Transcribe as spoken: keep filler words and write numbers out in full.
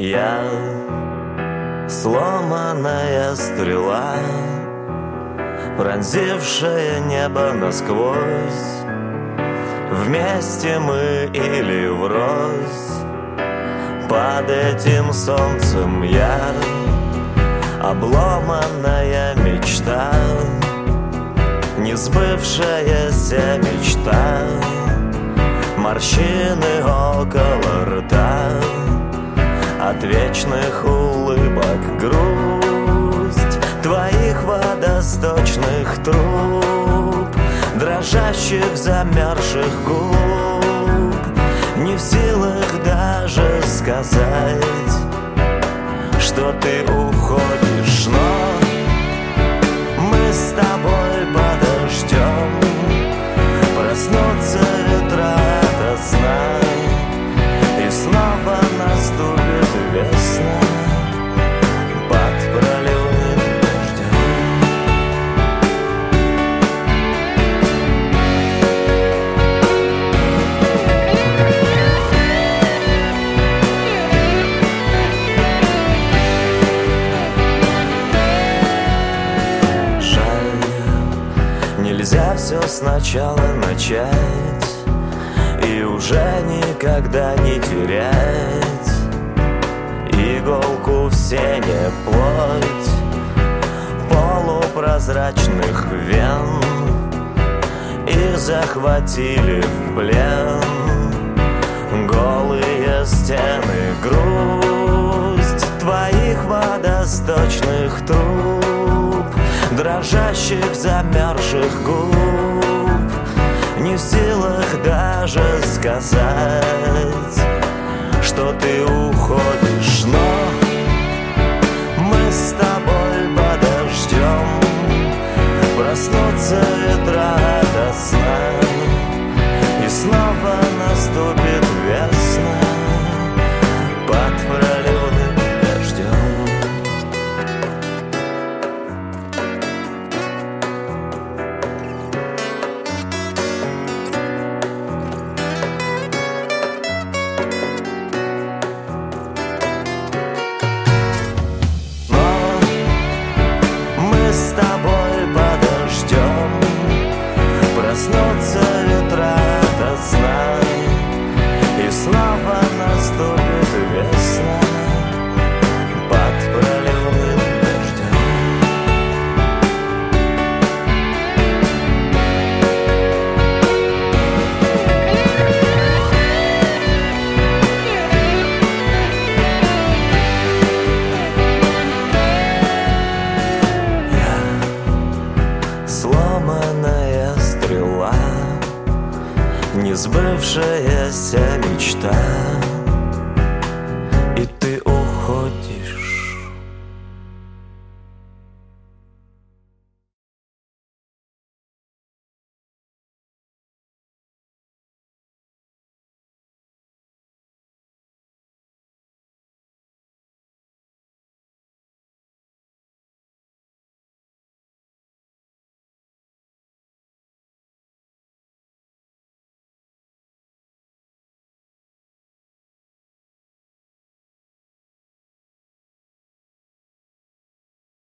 Я сломанная стрела, пронзившая небо насквозь. Вместе мы или врозь. Под этим солнцем я обломанная мечта, несбывшаяся мечта, морщины около рта, от вечных улыбок грусть твоих водосточных труб, дрожащих замерзших губ, не в силах даже сказать, что ты уходишь, но мы с тобой подождем проснуться ветра до сна, и снова наступит весна под проливным дождем. Жаль, нельзя все сначала начать и уже никогда не терять иголку в сене плоть полупрозрачных вен, и захватили в плен голые стены, грусть твоих водосточных труб, дрожащих замерзших губ, не в силах даже сказать, что ты уходишь, но мы с тобой подождем проснуться ветра до сна, и снова наступит весна под проливным дождем. С тобой подождем проснуться ветра до сна, и снова наступит